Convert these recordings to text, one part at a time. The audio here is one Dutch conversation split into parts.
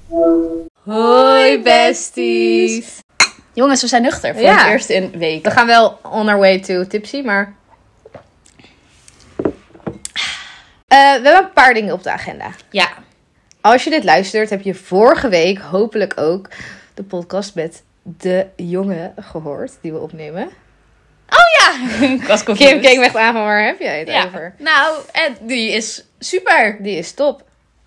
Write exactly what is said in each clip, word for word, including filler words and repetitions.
Hoi besties. Jongens, we zijn nuchter voor Ja. het eerst in weken. We gaan wel on our way to tipsy, maar... Uh, we hebben een paar dingen op de agenda. Ja. Als je dit luistert, heb je vorige week hopelijk ook de podcast met de jongen gehoord die we opnemen. Oh ja! Ik was confused. Kim keek me echt aan van waar heb jij het ja. over? Nou, en die is super. Die is top.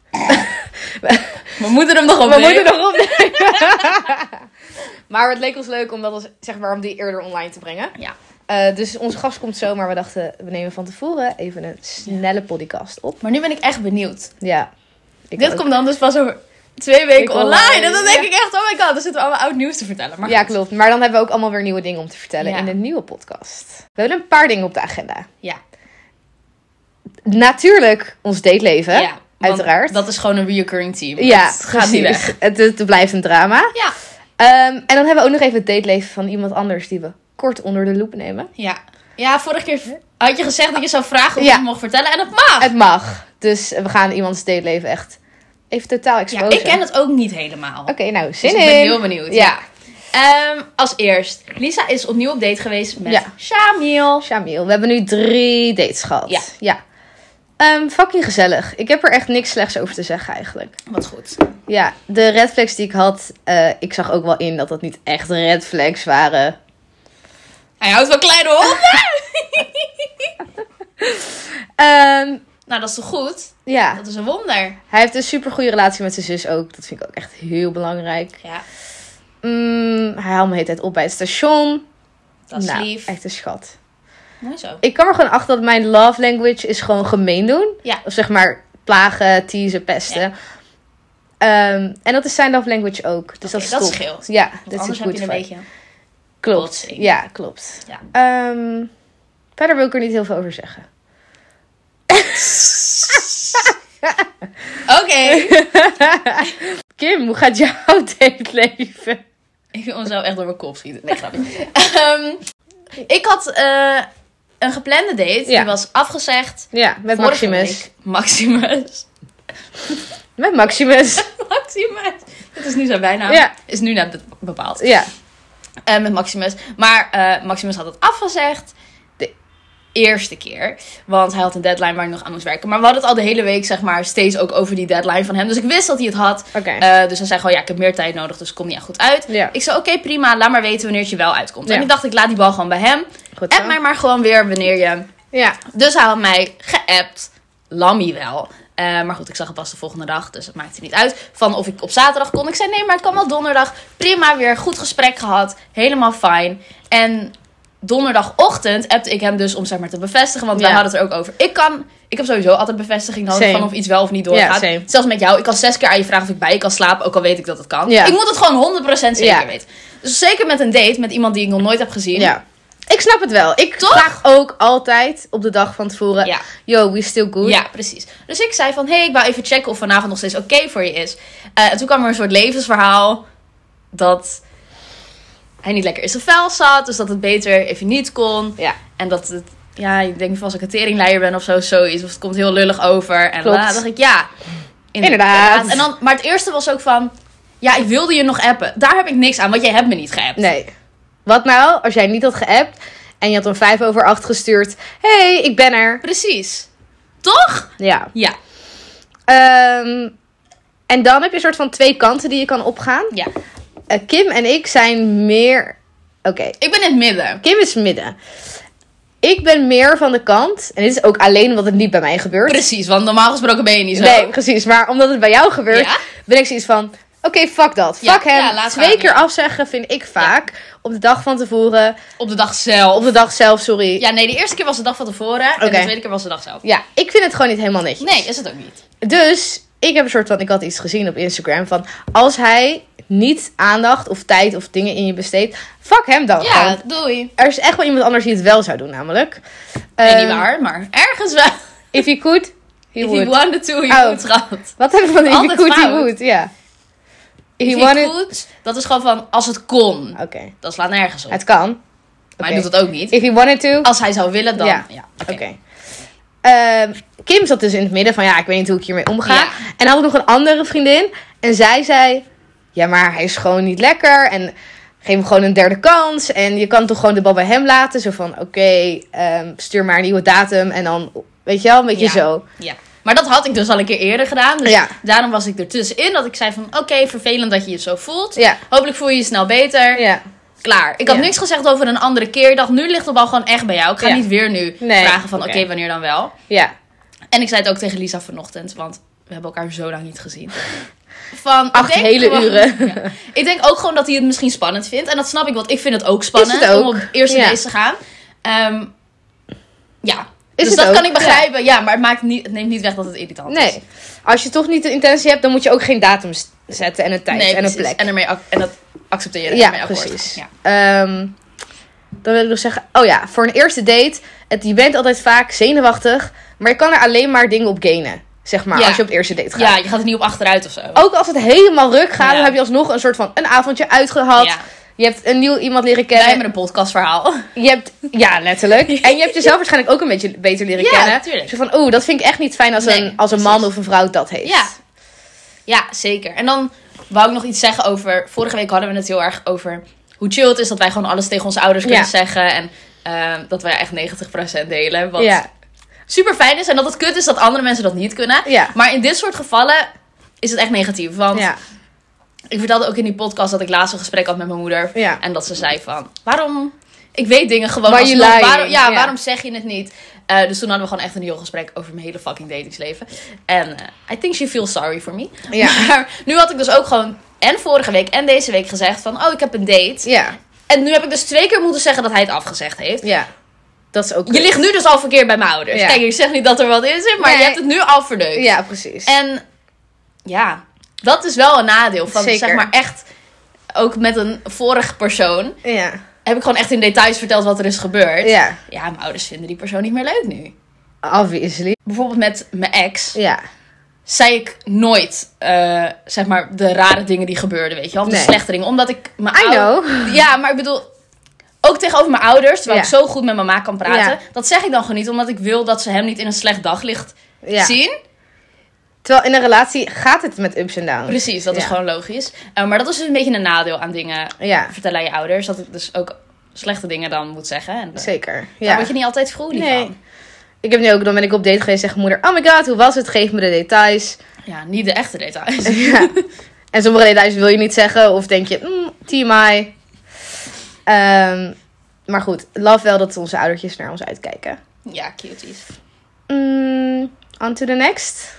We moeten hem nog We opnemen. moeten nog opnemen. Maar het leek ons leuk om dat als, zeg maar, om die eerder online te brengen. Ja. Uh, dus onze gast komt zo, maar we dachten, we nemen van tevoren even een snelle podcast op. Maar nu ben ik echt benieuwd. Ja. Ik Dit ook. komt dan dus pas over twee weken Ik online. online, En dan ja. denk ik echt, oh my god, er zitten allemaal oud nieuws te vertellen. Maar Ja, goed. klopt. Maar dan hebben we ook allemaal weer nieuwe dingen om te vertellen Ja. in de nieuwe podcast. We hebben een paar dingen op de agenda. Ja. Natuurlijk ons dateleven, ja want uiteraard. dat is gewoon een reoccurring team. ja, Het gaat niet precies. weg. Het, het blijft een drama. Ja. Um, en dan hebben we ook nog even het dateleven van iemand anders die we kort onder de loep nemen. Ja. Ja, vorige keer had je gezegd dat je zou vragen of Ja. je het mocht vertellen. En het mag. Het mag. Dus we gaan iemands dateleven echt even totaal Ja, exposen. ik ken het ook niet helemaal. Oké, nou, zin Dus in. ik ben heel benieuwd. Ja. Ehm, als eerst, Lisa is opnieuw op date geweest met Ja. Shamiel. Shamiel, we hebben nu drie dates gehad. Ja. ja. Um, fucking gezellig. Ik heb er echt niks slechts over te zeggen eigenlijk. Wat goed. Ja, de red flags die ik had, uh, ik zag ook wel in dat dat niet echt red flags waren. Hij houdt van kleine honden. Um, Nou, dat is toch goed? ja, Dat is een wonder. hij heeft een super goede relatie met zijn zus ook. Dat vind ik ook echt heel belangrijk. Ja, Mm, hij haalt me de hele tijd op bij het station. dat is nou, lief. echt een schat. Mooi zo. Ik kwam er gewoon achter dat mijn love language is gewoon gemeen doen. Ja. Of zeg maar plagen, teasen, pesten. Ja. Um, en dat is zijn love language ook. Dus Oké, dat is dat top. scheelt. Ja, Want dat is anders een heb goed je een vibe. beetje... Klopt. botsing. Ja, klopt. Ja. Um, verder wil ik er niet heel veel over zeggen. Oké. Kim, hoe gaat jouw dateleven? Ik wil mezelf echt door mijn kop schieten. Nee, grapje. um, ik had uh, een geplande date. Ja. Die was afgezegd. Ja, met vorige Maximus. week. Maximus. Met Maximus. Maximus. Dat is nu zijn bijnaam. Ja. Is nu net bepaald. Ja. Uh, met Maximus. Maar uh, Maximus had het afgezegd. De eerste keer. Want hij had een deadline waar ik nog aan moest werken. Maar we hadden het al de hele week, zeg maar, steeds ook over die deadline van hem. Dus ik wist dat hij het had. Oké. Uh, dus hij zei gewoon, ja, ik heb meer tijd nodig, dus het komt niet echt goed uit. Ja. Ik zei, oké, okay, prima, laat maar weten wanneer het je wel uitkomt. Ja. En ik dacht, ik laat die bal gewoon bij hem. Goed zo. App mij maar gewoon weer wanneer je... Ja. Dus hij had mij geappt. Lammy wel. Uh, maar goed, ik zag het pas de volgende dag. Dus het maakte niet uit. Van of ik op zaterdag kon. Ik zei nee, maar ik kan wel donderdag. Prima, weer goed gesprek gehad. Helemaal fijn. En donderdagochtend appte ik hem dus om zeg maar te bevestigen. Want Ja. wij hadden het er ook over. Ik kan... Ik heb sowieso altijd bevestiging nodig Same. van of iets wel of niet doorgaat. Ja, same. Zelfs met jou. Ik kan zes keer aan je vragen of ik bij je kan slapen. Ook al weet ik dat het kan. Ja. Ik moet het gewoon honderd procent zeker Ja. weten. Dus zeker met een date met iemand die ik nog nooit heb gezien. Ja. Ik snap het wel. Ik Toch? vraag ook altijd op de dag van tevoren. Ja. Yo, we still good? Ja, precies. Dus ik zei van, hé, hey, ik wou even checken of vanavond nog steeds oké okay voor je is. Uh, en toen kwam er een soort levensverhaal dat hij niet lekker in zijn vel zat. Dus dat het beter even niet kon. Ja. En dat het, ja, ik denk als ik een teringleier ben of zo, zoiets. Of het komt heel lullig over. En Klopt. dan dacht ik, ja, Inderdaad. En dan, maar het eerste was ook van, ja, ik wilde je nog appen. Daar heb ik niks aan, want jij hebt me niet geappt. Nee. Wat nou als jij niet had geappt en je had om vijf over acht gestuurd. Hey, ik ben er. Precies. Toch? Ja. Ja. Um, en dan heb je een soort van twee kanten die je kan opgaan. Ja. Uh, Kim en ik zijn meer... Oké, okay. Ik ben in het midden. Kim is midden. Ik ben meer van de kant... En dit is ook alleen omdat het niet bij mij gebeurt. Precies, want normaal gesproken ben je niet zo. Nee, precies. Maar omdat het bij jou gebeurt, Ja? ben ik zoiets van... Oké, okay, fuck dat. Ja, Fuck hem. ja, laat Twee gaan, keer ja. afzeggen vind ik vaak. Op de dag van tevoren. Op de dag zelf. Op de dag zelf, sorry. Ja, nee, de eerste keer was de dag van tevoren. En Oké. de tweede keer was de dag zelf. Ja, ik vind het gewoon niet helemaal netjes. Nee, is het ook niet. Dus ik heb een soort van... Ik had iets gezien op Instagram van... Als hij niet aandacht of tijd of dingen in je besteedt... Fuck hem dan Ja, gewoon. doei. Er is echt wel iemand anders die het wel zou doen namelijk. Nee, niet Ehm, waar, maar ergens wel. If he could, he If would. he wanted to, he Oh. would, schat. Wat hebben we van if he Altijd could, he fout. would? Ja. If If he he wanted... could, dat is gewoon van als het kon. Oké, Dat slaat nergens op. het kan. Maar Oké. hij doet het ook niet. If he wanted to... Als hij zou willen, dan... Ja. Ja, Oké. oké. Ehm, Kim zat dus in het midden van... Ja, ik weet niet hoe ik hiermee omga. Ja. En had ik nog een andere vriendin. En zij zei, ja, maar hij is gewoon niet lekker. En geef hem gewoon een derde kans. En je kan toch gewoon de bal bij hem laten. Zo van, oké, okay, um, stuur maar een nieuwe datum. En dan, weet je wel, een beetje ja. zo. Ja. Maar dat had ik dus al een keer eerder gedaan. Dus ja. daarom was ik er tussenin. Dat ik zei van, oké, okay, vervelend dat je je zo voelt. Ja. Hopelijk voel je je snel beter. Ja. Klaar. Ik had ja. niks gezegd over een andere keer. Ik dacht, nu ligt de bal gewoon echt bij jou. Ik ga ja. niet weer nu nee. vragen van, oké, okay. okay, wanneer dan wel. Ja. En ik zei het ook tegen Lisa vanochtend. Want we hebben elkaar zo lang niet gezien. Van, Acht ik denk hele gewoon, uren. Ja. Ik denk ook gewoon dat hij het misschien spannend vindt. En dat snap ik, want ik vind het ook spannend. Het ook? Om op de eerste ja. date te gaan. Um, ja. Is dus het dat ook? kan ik begrijpen. Ja, ja maar het, maakt niet, het neemt niet weg dat het irritant nee. is. Nee. Als je toch niet de intentie hebt, dan moet je ook geen datum zetten. En een tijd nee, en precies. een plek. En, ermee, en dat accepteren. Ja, en ermee akkoord. precies. Ja. Um, dan wil ik nog zeggen... Oh ja, voor een eerste date... Het, je bent altijd vaak zenuwachtig. Maar je kan er alleen maar dingen op gainen. Zeg maar, ja. als je op de eerste date gaat. Ja, je gaat er niet op achteruit of zo. Ook als het helemaal ruk gaat... Ja. Dan heb je alsnog een soort van... Een avondje uitgehad. Ja. Je hebt een nieuw iemand leren kennen. Wij met een podcastverhaal. Je hebt... Ja, letterlijk. En je hebt jezelf waarschijnlijk ook een beetje beter leren ja, kennen. Natuurlijk. Zo van... Oeh, dat vind ik echt niet fijn als, nee, een, als een man of een vrouw dat heeft. Ja. Ja, zeker. En dan wou ik nog iets zeggen over... Vorige week hadden we het heel erg over... Hoe chill het is dat wij gewoon alles tegen onze ouders kunnen ja. zeggen. En uh, dat wij echt negentig procent delen. Wat ja. super fijn is. En dat het kut is dat andere mensen dat niet kunnen. Ja. Maar in dit soort gevallen is het echt negatief. Want ja. ik vertelde ook in die podcast dat ik laatst een gesprek had met mijn moeder. Ja. En dat ze zei van... Waarom... Ik weet dingen gewoon Waar alsnog. je Waarom, ja, ja, waarom zeg je het niet? Uh, dus toen hadden we gewoon echt een heel gesprek over mijn hele fucking datingsleven. En uh, I think she feels sorry for me. Ja. Maar nu had ik dus ook gewoon... En vorige week en deze week gezegd van... Oh, ik heb een date. Ja. En nu heb ik dus twee keer moeten zeggen dat hij het afgezegd heeft. Ja. Dat is ook Je ligt nu dus al verkeerd bij mijn ouders. Ja. Kijk, ik zeg niet dat er wat in zit, maar nee. je hebt het nu al verneukt. Ja, precies. En ja, dat is wel een nadeel. Van Zeker. zeg maar echt... Ook met een vorige persoon... Ja. Heb ik gewoon echt in details verteld wat er is gebeurd. Ja. Ja, mijn ouders vinden die persoon niet meer leuk nu. Obviously. Bijvoorbeeld met mijn ex. Ja. Zei ik nooit, uh, zeg maar, de rare dingen die gebeurden, weet je wel. Of nee. de slechte dingen. Omdat ik mijn I ouders... know. Ja, maar ik bedoel... Ook tegenover mijn ouders, terwijl ja. ik zo goed met mama kan praten. Ja. Dat zeg ik dan gewoon niet, omdat ik wil dat ze hem niet in een slecht daglicht ja. zien. Terwijl in een relatie gaat het met ups en downs. Precies, dat ja. is gewoon logisch. Uh, maar dat is dus een beetje een nadeel aan dingen ja. vertellen aan je ouders. Dat ik dus ook slechte dingen dan moet zeggen. En, uh, Zeker. Ja. Daar word je niet altijd vrolijk nee. van. Ik heb nu ook, dan ben ik op date geweest, zegt mijn moeder... Oh my god, hoe was het? Geef me de details. Ja, niet de echte details. Ja. En sommige details wil je niet zeggen. Of denk je, mm, T M I. Um, maar goed, love wel dat onze oudertjes naar ons uitkijken. Ja, cuties. Mm, on to the next.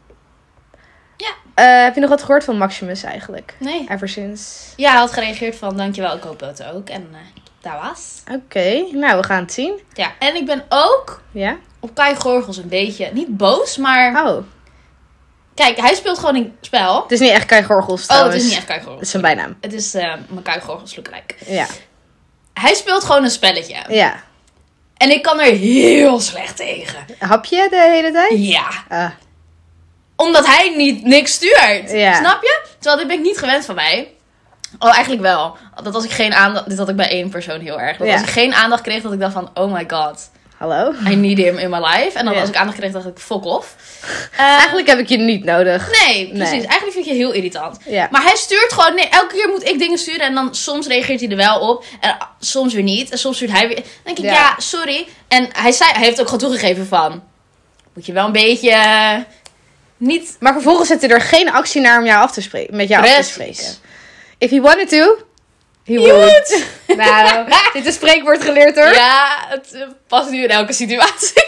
Ja. Uh, heb je nog wat gehoord van Maximus eigenlijk? Nee. Ever since? Ja, hij had gereageerd van dankjewel, ik hoop het ook. En uh, dat was. Oké, okay. Nou we gaan het zien. Ja, en ik ben ook ja? op Kai Gorgels een beetje, niet boos, maar... Oh. Kijk, hij speelt gewoon een spel. Het is niet echt Kai Gorgels Oh, trouwens. het is niet echt Kai Gorgels. Het is zijn bijnaam. Het is uh, mijn Kai Gorgels lookalike. Ja. Hij speelt gewoon een spelletje. Ja. En ik kan er heel slecht tegen. Hap je de hele tijd? Ja. Uh. Omdat hij niet niks stuurt. Ja. Snap je? Terwijl dit ben ik niet gewend van mij. Oh, eigenlijk wel. Dat als ik geen aandacht... Dit had ik bij één persoon heel erg. Dat ja. als ik geen aandacht kreeg, dat ik dacht van... Oh my god. Hallo? I need him in my life. En dan ja. als ik aandacht kreeg, dacht ik... Fuck off. Uh, eigenlijk heb ik je niet nodig. Nee, precies. Nee. Eigenlijk vind ik je heel irritant. Ja. Maar hij stuurt gewoon... Nee, elke keer moet ik dingen sturen. En dan soms reageert hij er wel op. En soms weer niet. En soms stuurt hij weer... Dan denk ik, ja, ja sorry. En hij, zei, hij heeft ook gewoon toegegeven van... Moet je wel een beetje... Uh, niet... Maar vervolgens zet hij er geen actie naar om jou af te spreken. Met jou Precies. af te spreken. If he wanted to... He would. would. Nou, dit is spreekwoord geleerd hoor. Ja, het uh, past nu in elke situatie.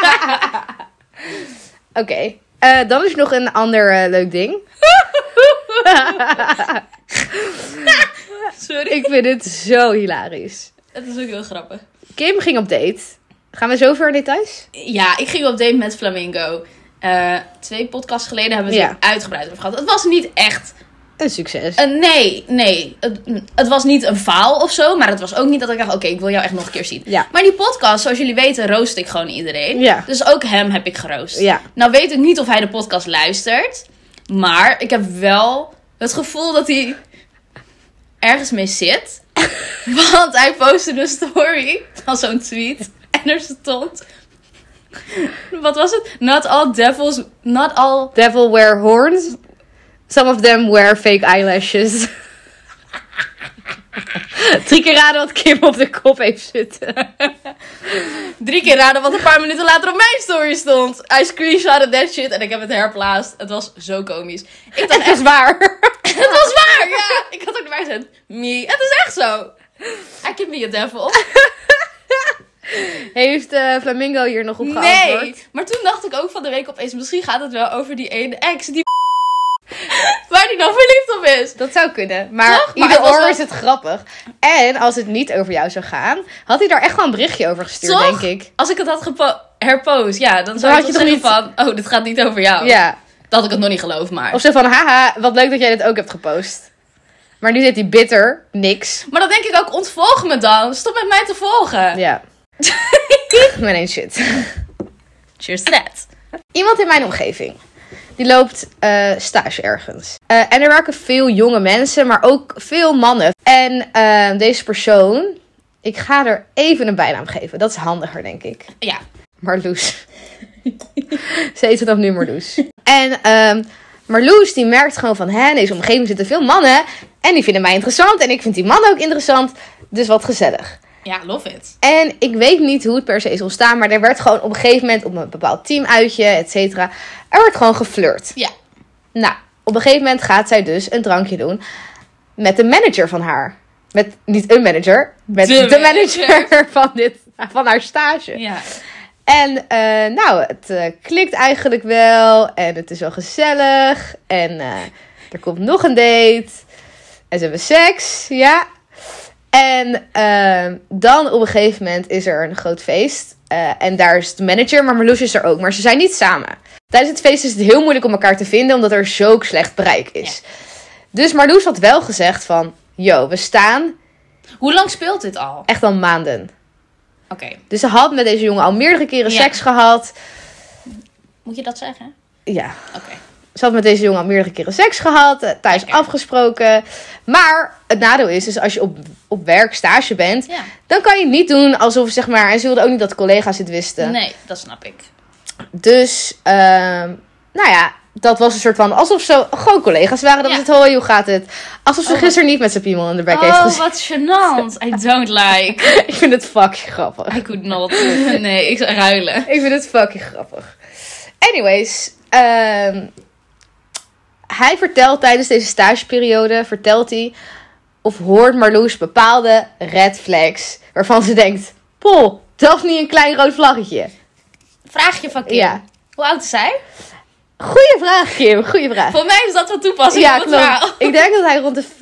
Oké. Okay. Uh, dan is nog een ander uh, leuk ding. Sorry. Ik vind het zo hilarisch. Het is ook heel grappig. Kim ging op date. Gaan we zo ver in details? Ja, ik ging op date met Flamingo. Uh, twee podcasts geleden hebben we het ja. uitgebreid over gehad. Het was niet echt... Een succes. Uh, nee, nee. Het, het was niet een faal of zo. Maar het was ook niet dat ik dacht... Oké, okay, ik wil jou echt nog een keer zien. Ja. Maar die podcast, zoals jullie weten, roost ik gewoon iedereen. Ja. Dus ook hem heb ik geroost. Ja. Nou weet ik niet of hij de podcast luistert. Maar ik heb wel het gevoel dat hij ergens mee zit. Want hij postte een story van zo'n tweet. En er stond... Wat was het? Not all devils... Not all... Devil wear horns. Some of them wear fake eyelashes. Drie keer raden wat Kim op de kop heeft zitten. Drie keer raden wat een paar minuten later op mijn story stond. I screenshotted that shit en ik heb het herplaatst. Het was zo komisch. Ik dacht Het is waar. Het was waar, ja. Ik had ook erbij gezet. Me. Het is echt zo. I can be a devil. Heeft uh, Flamingo hier nog op geantwoord? Nee. Maar toen dacht ik ook van de week opeens, misschien gaat het wel over die ene ex die waar die dan verliefd op is. Dat zou kunnen. Maar, Toch? Maar ieder het was oor wel- is het grappig. En als het niet over jou zou gaan, had hij daar echt wel een berichtje over gestuurd, Toch? denk ik. Als ik het had gepo- herpost, ja, dan zou had ik je toch toch zeggen van, oh, dit gaat niet over jou. Ja. Dat ik het nog niet geloof, maar. Of zo van, haha, wat leuk dat jij dit ook hebt gepost. Maar nu zit hij bitter, niks. Maar dan denk ik ook, ontvolg me dan. Stop met mij te volgen. Ja. Met een shit. Cheers to that. Iemand in mijn omgeving. Die loopt eh, stage ergens. Eh, en er werken veel jonge mensen, maar ook veel mannen. En eh, deze persoon, ik ga er even een bijnaam geven. Dat is handiger, denk ik. Ja. Marloes. Ze heet het nu Marloes. En ehm Marloes die merkt gewoon van, hè, in deze omgeving zitten veel mannen. En die vinden mij interessant. En ik vind die man ook interessant. Dus wat gezellig. Ja, love it. En ik weet niet hoe het per se is ontstaan. Maar er werd gewoon op een gegeven moment op een bepaald teamuitje, et cetera. Er wordt gewoon geflirt. Ja. Nou, op een gegeven moment gaat zij dus een drankje doen met de manager van haar. Met, niet een manager, met De de, manager. manager van, dit, van haar stage. Ja. En eh, nou, het eh, klikt eigenlijk wel. En het is wel gezellig. En eh, er komt nog een date. En ze hebben seks, ja. En eh, dan op een gegeven moment is er een groot feest. Eh, en daar is de manager, maar Marloes is er ook. Maar ze zijn niet samen. Tijdens het feest is het heel moeilijk om elkaar te vinden, omdat er zo slecht bereik is. Ja. Dus Marloes had wel gezegd van, yo, we staan Hoe lang speelt dit al? echt al maanden. Oké. Okay. Dus ze had met deze jongen al meerdere keren Ja. seks gehad. Moet je dat zeggen? Ja. Oké. Okay. Ze had met deze jongen al meerdere keren seks gehad. eh, Thuis Lekker. afgesproken. Maar het nadeel is, dus als je op, op werk stage bent, Ja. dan kan je niet doen alsof, zeg maar, en ze wilde ook niet dat collega's het wisten. Nee, dat snap ik. Dus, ehm, nou ja, dat was een soort van, alsof ze gewoon collega's waren. Dat Ja. was het, hoi, hoe gaat het? Alsof ze Oh, gisteren niet met zijn piemel in de bek heeft Oh, gezien. wat gênant. I don't like. Ik vind het fucking grappig. I could not. Nee, ik zou ruilen. Ik vind het fucking grappig. Anyways, ehm, hij vertelt tijdens deze stageperiode, vertelt hij of hoort Marloes bepaalde red flags waarvan ze denkt, Pol, dat is niet een klein rood vlaggetje. Vraagje van Kim. Ja. Hoe oud is zij? Goeie vraag, Kim. Goeie vraag. Voor mij is dat van toepassing. Ja, op het verhaal. klopt. Ik denk dat hij rond de v-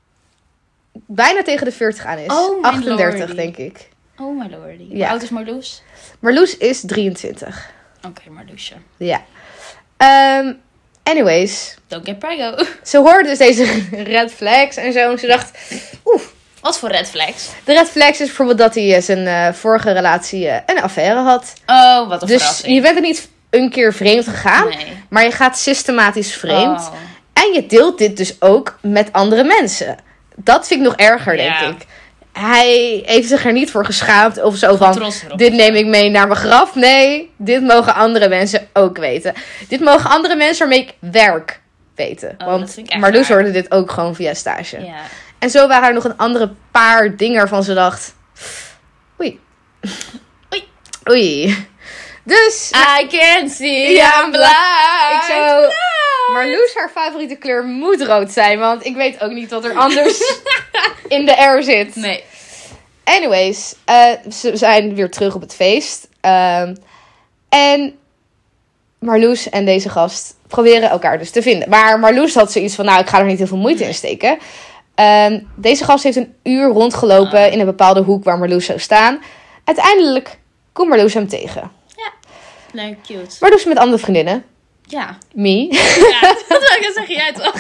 bijna tegen de veertig aan is. Oh, mijn achtendertig, lordy. denk ik. Oh my lordy. Hoe Ja. oud is Marloes? Marloes is drieëntwintig. Oké, okay, Marloesje. Ja. Ehm, anyways, Don't get prego. ze hoorde dus deze red flags en zo. En ze dacht, oeh. Wat voor red flags? De red flags is bijvoorbeeld dat hij eh, zijn eh, vorige relatie eh, een affaire had. Oh, wat een Dus verrassing. je bent er niet een keer vreemd gegaan, Nee. maar je gaat systematisch vreemd. Oh. En je deelt dit dus ook met andere mensen. Dat vind ik nog erger, denk Ja. ik. Hij heeft zich er niet voor geschaamd of zo van, trots erop. dit neem ik mee naar mijn graf. Nee, dit mogen andere mensen ook weten. Dit mogen andere mensen waarmee ik werk weten. Oh, dat Want vind ik echt Marloes raar. hoorde dit ook gewoon via stage. Ja. En zo waren er nog een andere paar dingen waarvan ze dacht, oei. Oei. Oei. Dus, I can see, Ja, I'm blind. ik zou... Marloes, haar favoriete kleur moet rood zijn. Want ik weet ook niet wat er anders in de air zit. Nee. Anyways, eh, ze zijn weer terug op het feest. Um, en Marloes en deze gast proberen elkaar dus te vinden. Maar Marloes had zoiets van, nou, ik ga er niet heel veel moeite in steken. Um, deze gast heeft een uur rondgelopen Ah. in een bepaalde hoek waar Marloes zou staan. Uiteindelijk komt Marloes hem tegen. Nee, cute. Marloes met andere vriendinnen. Ja. Me. Ja, dat wil ik zeggen, jij toch?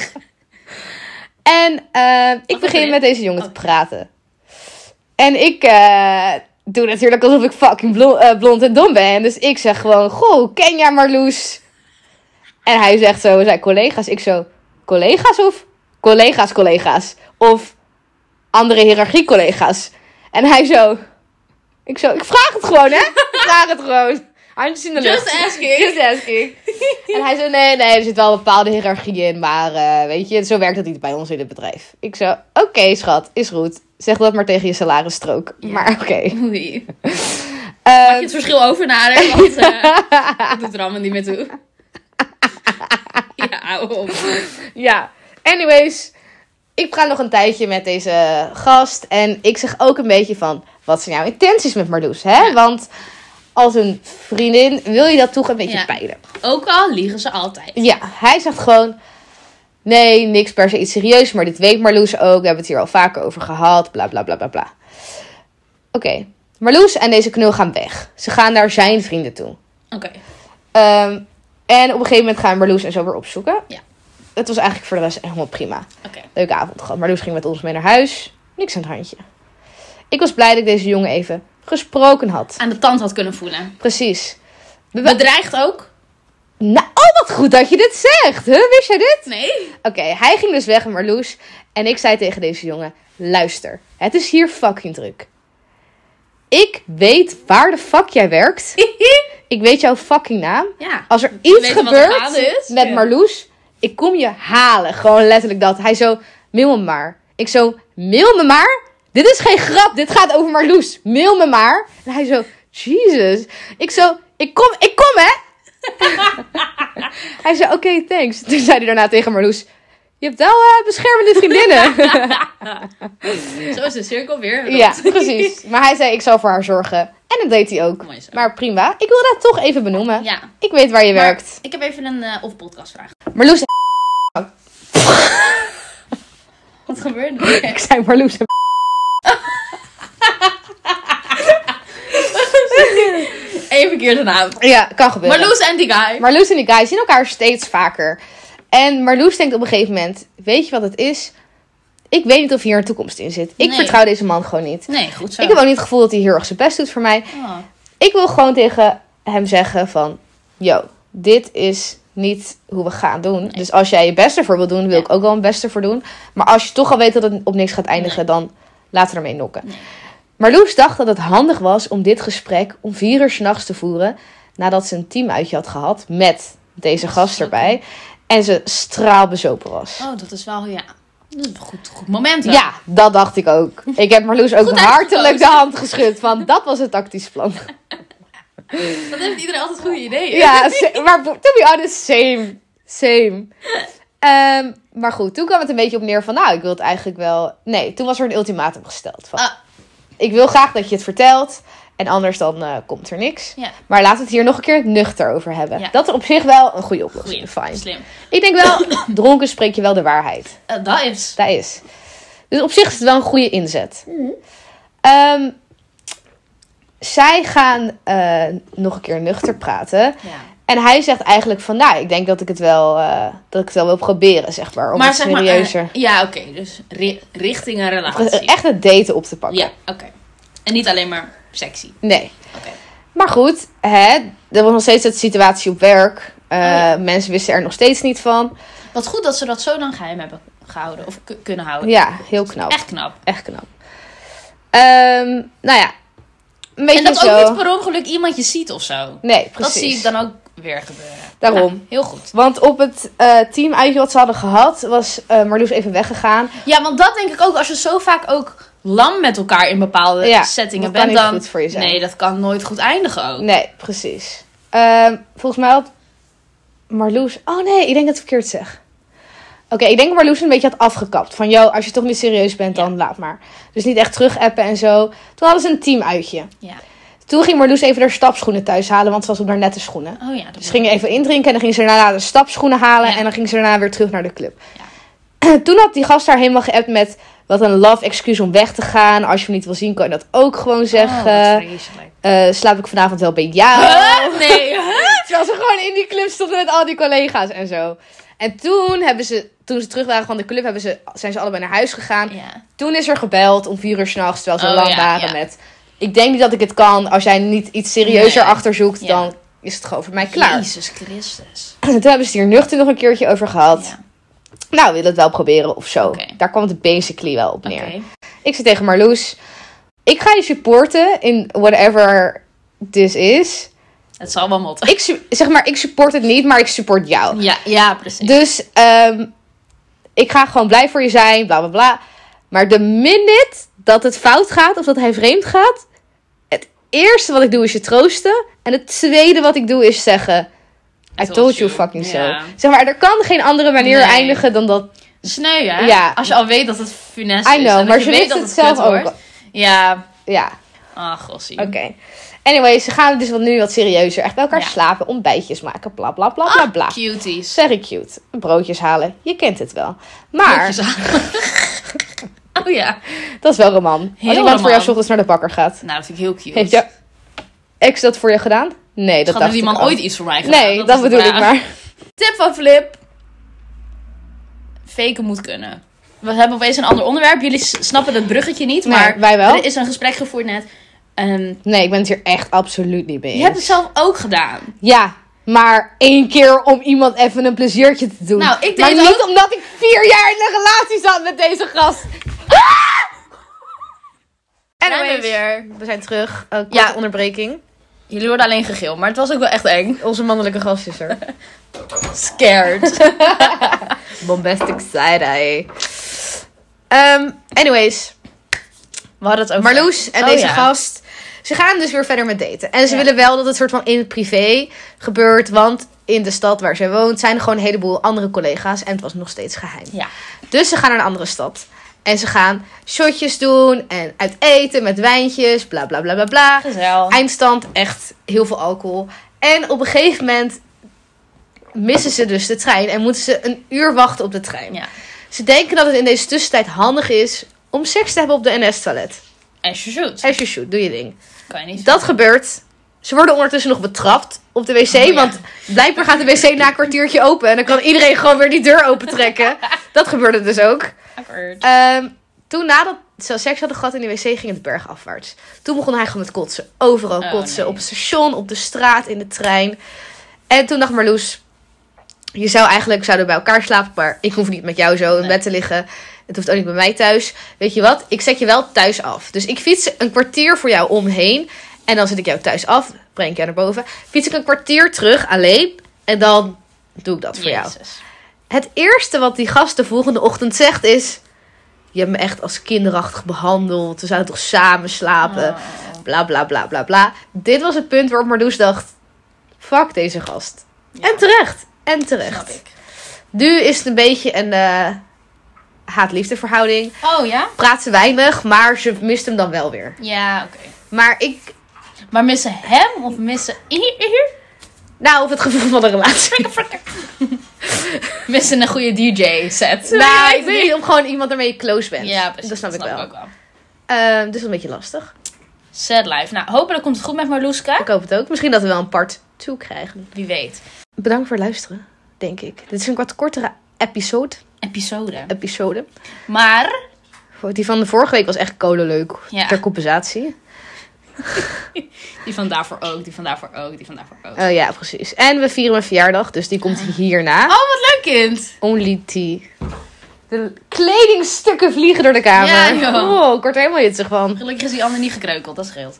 En uh, ik Wat begin erin? met deze jongen te Oh. praten. En ik uh, doe natuurlijk alsof ik fucking blond, uh, blond en dom ben. Dus ik zeg gewoon, goh, ken jij Marloes? En hij zegt zo, we zijn collega's. Ik zo, collega's of collega's collega's? Of andere hiërarchie collega's? En hij zo, ik zo, ik vraag het gewoon hè? Ik vraag het gewoon. Handjes in de Just lucht. asking. Just asking. En hij zei, nee, nee, er zit wel een bepaalde hiërarchie in. Maar uh, weet je, zo werkt dat niet bij ons in het bedrijf. Ik zo, oké okay, schat, is goed. Zeg dat maar tegen je salarisstrook. Ja. Maar oké. Okay. Oei. Uh, Maak je het verschil over nader, want uh, ik doe er allemaal niet meer toe. Ja, hou op. Ja, anyways. Ik praat nog een tijdje met deze gast. En ik zeg ook een beetje van, wat zijn jouw intenties met Marloes, hè? Ja. Want als een vriendin wil je dat toch een beetje ja. peilen. Ook al liegen ze altijd. Ja, hij zegt gewoon, nee, niks per se iets serieus. Maar dit weet Marloes ook. We hebben het hier al vaker over gehad. Bla, bla, bla, bla, bla. Oké, okay. Marloes en deze knul gaan weg. Ze gaan naar zijn vrienden toe. Oké. Okay. Um, en op een gegeven moment gaan Marloes en zo weer opzoeken. Ja. Het was eigenlijk voor de rest helemaal prima. Okay. Leuke avond gehad. Marloes ging met ons mee naar huis. Niks aan het handje. Ik was blij dat ik deze jongen even gesproken had. Aan de tand had kunnen voelen. Precies. Be- Bedreigd ook? Nou, oh wat goed dat je dit zegt. Huh? Wist jij dit? Nee. Oké, okay, hij ging dus weg met Marloes. En ik zei tegen deze jongen, luister. Het is hier fucking druk. Ik weet waar de fuck jij werkt. Ik weet jouw fucking naam. Ja. Als er iets gebeurt met ja. Marloes, ik kom je halen. Gewoon letterlijk dat. Hij zo, mail me maar. Ik zo, mail me maar? Dit is geen grap. Dit gaat over Marloes. Mail me maar. En hij zo, Jesus. Ik zo, ik kom, ik kom hè. Hij zei, oké, okay, thanks. Toen zei hij daarna tegen Marloes, je hebt wel uh, beschermende vriendinnen. Zo is de cirkel weer. Rond. Ja, precies. Maar hij zei, ik zal voor haar zorgen. En dat deed hij ook. Maar prima. Ik wil dat toch even benoemen. Ja. Ik weet waar je maar werkt. Ik heb even een uh, off-podcast vraag. Marloes. Wat gebeurde er? Ik zei Marloes. Eén verkeerde naam. Ja, kan gebeuren. Marloes en die guy. Marloes en die guy zien elkaar steeds vaker. En Marloes denkt op een gegeven moment, weet je wat het is? Ik weet niet of hier een toekomst in zit. Ik nee. vertrouw deze man gewoon niet. Nee, goed zo. Ik heb ook niet het gevoel dat hij heel erg zijn best doet voor mij. Oh. Ik wil gewoon tegen hem zeggen van, yo, dit is niet hoe we gaan doen. Nee. Dus als jij je best ervoor wil doen, wil ja. ik ook wel mijn best ervoor doen. Maar als je toch al weet dat het op niks gaat eindigen, nee. dan laten we ermee nokken. Nee. Marloes dacht dat het handig was om dit gesprek om vier uur 's nachts te voeren, nadat ze een teamuitje had gehad met deze gast erbij. Okay. En ze straalbezopen was. Oh, dat is wel, ja. Dat is een goed, goed moment. Wel. Ja, dat dacht ik ook. Ik heb Marloes ook hartelijk de hand geschud. Van, dat was het tactisch plan. Dat heeft iedereen altijd goede ideeën. Ja, maar to be honest, same. Same. Um, maar goed, toen kwam het een beetje op neer van, nou, ik wil het eigenlijk wel... Nee, toen was er een ultimatum gesteld. Van, ah. Ik wil graag dat je het vertelt. En anders dan uh, komt er niks. Ja. Maar laten we het hier nog een keer nuchter over hebben. Ja. Dat is op zich wel een goede oplossing. Goeie, fine. Slim. Ik denk wel, dronken spreek je wel de waarheid. Uh, dat is. Dat is. Dus op zich is het wel een goede inzet. Mm-hmm. Um, zij gaan uh, nog een keer nuchter praten. Ja. En hij zegt eigenlijk van, nou, ik denk dat ik het wel, uh, dat ik het wel wil proberen, zeg maar. Om maar het zeg serieuzer... Maar, uh, ja, oké. Okay, dus ri- richting een relatie. Echt het daten op te pakken. Ja, oké. Okay. En niet alleen maar sexy. Nee. Okay. Maar goed, hè, er was nog steeds de situatie op werk. Uh, oh, ja. Mensen wisten er nog steeds niet van. Wat goed dat ze dat zo lang geheim hebben gehouden. Of k- kunnen houden. Ja, heel knap. Echt knap. Echt knap. Um, nou ja. Een beetje en dat zo. ook niet per ongeluk iemand je ziet of zo. Nee, precies. Dat zie ik dan ook weer gebeuren. Daarom. Nou, heel goed. Want op het uh, teamuitje wat ze hadden gehad, was uh, Marloes even weggegaan. Ja, want dat denk ik ook. Als je zo vaak ook lam met elkaar in bepaalde ja, settingen bent, dan... goed voor je zijn. Nee, dat kan nooit goed eindigen ook. Nee, precies. Uh, volgens mij had Marloes... Oh nee, ik denk dat ik het verkeerd zeg. Oké, okay, ik denk dat Marloes een beetje had afgekapt. Van, yo, als je toch niet serieus bent, dan ja. laat maar. Dus niet echt terug appen en zo. Toen hadden ze een teamuitje. Ja. Toen ging Marloes even haar stapschoenen thuis halen, want ze was op haar nette schoenen. Oh ja, dus ze gingen even indrinken en dan ging ze daarna de stapschoenen halen. Ja. En dan ging ze daarna weer terug naar de club. Ja. Toen had die gast haar helemaal geappt met... Wat een love excuse om weg te gaan. Als je me niet wil zien, kan je dat ook gewoon zeggen. Oh, wat vreselijk. Uh, slaap ik vanavond wel bij jou? Huh? Nee. Terwijl ze gewoon in die club stonden met al die collega's en zo. En toen hebben ze, toen ze terug waren van de club, hebben ze, zijn ze allebei naar huis gegaan. Ja. Toen is er gebeld om vier uur 's nachts, terwijl ze oh, lang ja, waren ja. met... Ik denk niet dat ik het kan. Als jij niet iets serieuzer nee. achterzoekt, ja. dan is het gewoon voor mij klaar. Jezus Christus. Toen hebben ze hier nuchter nog een keertje over gehad. Ja. Nou, we willen het wel proberen of zo. Okay. Daar kwam het basically wel op neer. Okay. Ik zei tegen Marloes, ik ga je supporten in whatever this is. Het zal wel motten. Ik, su- zeg maar, ik support het niet, maar ik support jou. Ja, ja, precies. Dus um, ik ga gewoon blij voor je zijn, bla bla bla. Maar de minute dat het fout gaat of dat hij vreemd gaat, het eerste wat ik doe is je troosten. En het tweede wat ik doe is zeggen, I told you fucking so. Ja. Zeg maar, er kan geen andere manier Nee. eindigen dan dat. Sneu, hè? Ja. Als je al weet dat het funest is. I know, en maar dat ze je weet wist dat het het zelf kut ook. wordt. Ja. Ja, Ah, gossie. oké. Okay. Anyway, ze gaan dus wat nu wat serieuzer. Echt bij elkaar Ja. slapen, ontbijtjes maken, bla bla bla bla bla. Ah, cuties. Very cute. Broodjes halen, je kent het wel. Maar, Broodjes halen. Oh ja. dat is wel roman. Heel Als iemand voor jou 's roman. ochtends naar de bakker gaat. Nou, dat vind ik heel cute. Heeft jouw ex dat voor je gedaan? Nee, dat Schat, dacht heeft die ik man ook. ooit iets voor mij gedaan? Nee, dat, is de bedoel ik vraag. maar. Tip van Flip. Faken moet kunnen. We hebben opeens een ander onderwerp. Jullie s- snappen het bruggetje niet, Nee, maar wij wel. er is een gesprek gevoerd net. Ehm, Nee, ik ben het hier echt absoluut niet mee je hebt het eens. zelf ook gedaan. Ja, maar één keer om iemand even een pleziertje te doen. Nou, ik deed maar het niet ook. omdat ik vier jaar in een relatie zat met deze gast. Zijn Anyways, we weer. we zijn terug. Een korte Ja. onderbreking. Jullie hoorden alleen gegil, maar het was ook wel echt eng. Onze mannelijke gast is er. Scared. Bombastic side-eye. Um, anyways, We hadden het over... Marloes en Oh, deze ja. gast, ze gaan dus weer verder met daten. En ze Ja. willen wel dat het soort van in het privé gebeurt, want in de stad waar zij woont zijn er gewoon een heleboel andere collega's en het was nog steeds geheim. Ja. Dus ze gaan naar een andere stad. En ze gaan shotjes doen en uit eten met wijntjes, bla bla bla bla bla. Gezellig. Eindstand, echt heel veel alcohol. En op een gegeven moment missen ze dus de trein en moeten ze een uur wachten op de trein. Ja. Ze denken dat het in deze tussentijd handig is om seks te hebben op de N S-toilet. As you should. As you should, doe je ding. Kan je niet. Dat gebeurt. Ze worden ondertussen nog betrapt op de wc. Oh, ja. Want blijkbaar gaat de wc na een kwartiertje open. En dan kan iedereen gewoon weer die deur opentrekken. Dat gebeurde dus ook. Awkward. Ehm, toen nadat ze seks hadden gehad in de wc, ging het bergafwaarts. Toen begon hij gewoon met kotsen. Overal Oh, kotsen. nee. Op het station, op de straat, in de trein. En toen dacht Marloes, je zou eigenlijk zouden bij elkaar slapen. Maar ik hoef niet met jou zo in Nee. bed te liggen. Het hoeft ook niet bij mij thuis. Weet je wat? Ik zet je wel thuis af. Dus ik fiets een kwartier voor jou omheen. En dan zet ik jou thuis af. Breng ik jou naar boven. Fiets ik een kwartier terug alleen. En dan doe ik dat voor jou. Jezus. Het eerste wat die gast de volgende ochtend zegt is... Je hebt me echt als kinderachtig behandeld. We zouden toch samen slapen. Oh. Bla bla bla bla bla. Dit was het punt waarop Marloes dacht... Fuck deze gast. Ja. En terecht. En terecht. Snap ik. Nu is het een beetje een eh, haat-liefde verhouding. Oh ja? Praat ze weinig, maar ze mist hem dan wel weer. Ja, oké. Maar ik... Maar missen hem of missen hier, hier? Nou, of het gevoel van de relatie. Missen een goede D J set. Nou, ik weet niet of gewoon iemand waarmee je close bent. Ja, precies. Dat snap ik wel. ook wel. Ehm, dus dat is een beetje lastig. Sad life. Nou, hopelijk komt het goed met Marloeska. Ik hoop het ook. Misschien dat we wel een part twee krijgen. Wie weet. Bedankt voor het luisteren, denk ik. Dit is een wat kortere episode. Episode. episode. Maar, Die van de vorige week was echt kolenleuk. Ja. Ter compensatie. die van daarvoor ook, die van daarvoor ook, die van daarvoor ook. Oh ja, precies. En we vieren mijn verjaardag, dus die komt hierna. Oh, wat leuk kind. Only tea. De kledingstukken vliegen door de kamer. Ja, joh. Oh, ik word er helemaal hitsig van. Gelukkig is die ander niet gekreukeld, dat scheelt.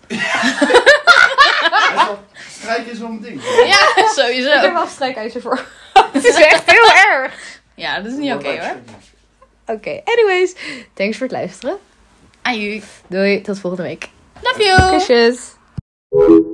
Strijken is wel mijn ding. Ja, Ik heb sowieso. wel strijkijzer voor. Het is echt heel erg. Ja, dat is niet oké hoor. Oké, anyways. Thanks voor het luisteren. Aju. Doei, tot volgende week. Love you. Kusjes.